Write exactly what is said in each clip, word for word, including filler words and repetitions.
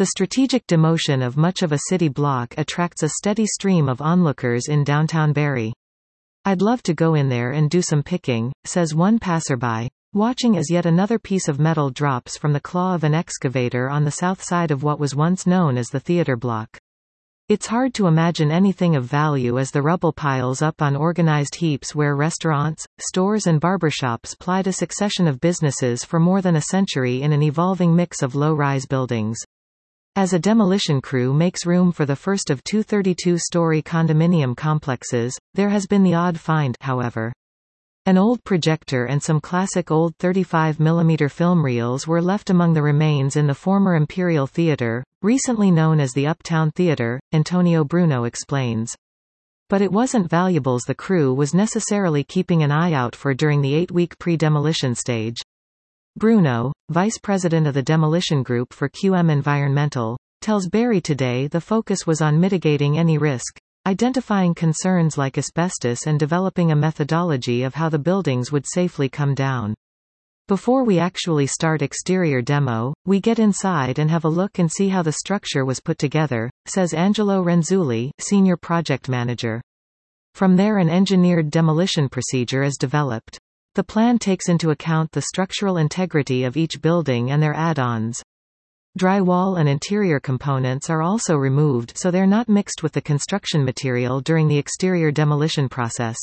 The strategic demotion of much of a city block attracts a steady stream of onlookers in downtown Barrie. "I'd love to go in there and do some picking," says one passerby, watching as yet another piece of metal drops from the claw of an excavator on the south side of what was once known as the theatre block. It's hard to imagine anything of value as the rubble piles up on organized heaps where restaurants, stores and barbershops plied a succession of businesses for more than a century in an evolving mix of low-rise buildings. As a demolition crew makes room for the first of two thirty-two story condominium complexes, there has been the odd find, however. An old projector and some classic old thirty-five millimeter film reels were left among the remains in the former Imperial Theatre, recently known as the Uptown Theatre, Antonio Bruno explains. But it wasn't valuables the crew was necessarily keeping an eye out for during the eight-week pre-demolition stage. Bruno, vice president of the demolition group for Q M Environmental, tells Barrie Today the focus was on mitigating any risk, identifying concerns like asbestos and developing a methodology of how the buildings would safely come down. Before we actually start exterior demo, we get inside and have a look and see how the structure was put together, says Angelo Renzulli, senior project manager. From there an engineered demolition procedure is developed. The plan takes into account the structural integrity of each building and their add-ons. Drywall and interior components are also removed so they're not mixed with the construction material during the exterior demolition process.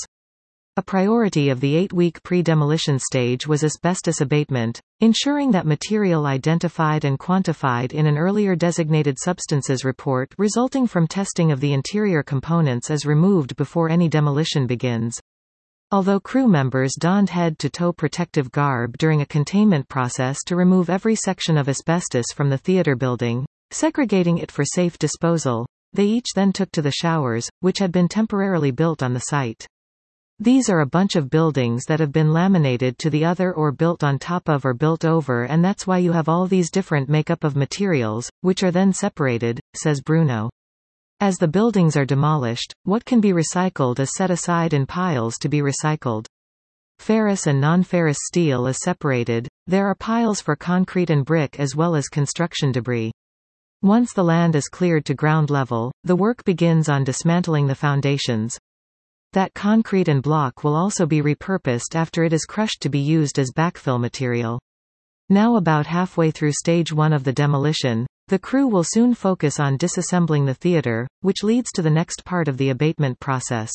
A priority of the eight-week pre-demolition stage was asbestos abatement, ensuring that material identified and quantified in an earlier designated substances report resulting from testing of the interior components is removed before any demolition begins. Although crew members donned head-to-toe protective garb during a containment process to remove every section of asbestos from the theatre building, segregating it for safe disposal, they each then took to the showers, which had been temporarily built on the site. These are a bunch of buildings that have been laminated to the other or built on top of or built over, and that's why you have all these different makeup of materials, which are then separated, says Bruno. As the buildings are demolished, what can be recycled is set aside in piles to be recycled. Ferrous and non-ferrous steel is separated. There are piles for concrete and brick as well as construction debris. Once the land is cleared to ground level, the work begins on dismantling the foundations. That concrete and block will also be repurposed after it is crushed to be used as backfill material. Now about halfway through stage one of the demolition, the crew will soon focus on disassembling the theatre, which leads to the next part of the abatement process.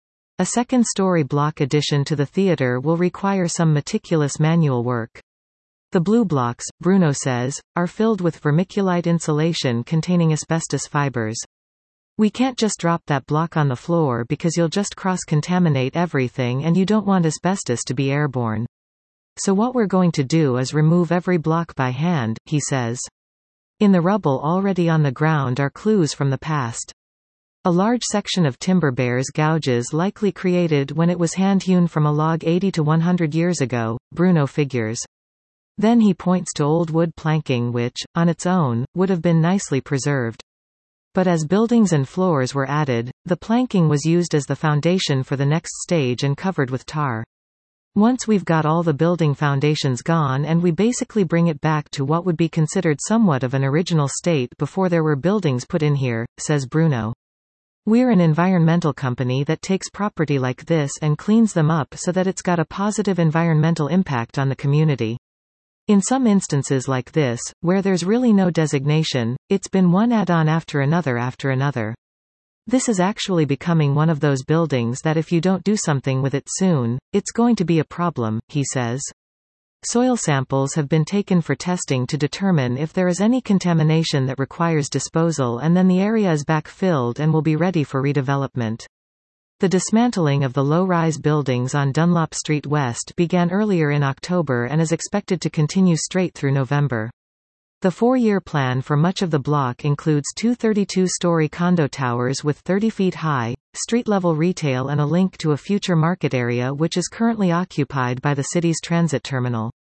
A second-story block addition to the theatre will require some meticulous manual work. The blue blocks, Bruno says, are filled with vermiculite insulation containing asbestos fibers. We can't just drop that block on the floor because you'll just cross-contaminate everything and you don't want asbestos to be airborne. So what we're going to do is remove every block by hand, he says. In the rubble already on the ground are clues from the past. A large section of timber bears gouges likely created when it was hand-hewn from a log eighty to one hundred years ago, Bruno figures. Then he points to old wood planking which, on its own, would have been nicely preserved. But as buildings and floors were added, the planking was used as the foundation for the next stage and covered with tar. Once we've got all the building foundations gone and we basically bring it back to what would be considered somewhat of an original state before there were buildings put in here, says Bruno. We're an environmental company that takes property like this and cleans them up so that it's got a positive environmental impact on the community. In some instances like this, where there's really no designation, it's been one add-on after another after another. This is actually becoming one of those buildings that if you don't do something with it soon, it's going to be a problem, he says. Soil samples have been taken for testing to determine if there is any contamination that requires disposal, and then the area is backfilled and will be ready for redevelopment. The dismantling of the low-rise buildings on Dunlop Street West began earlier in October and is expected to continue straight through November. The four-year plan for much of the block includes two thirty-two story condo towers with thirty feet high, street-level retail and a link to a future market area which is currently occupied by the city's transit terminal.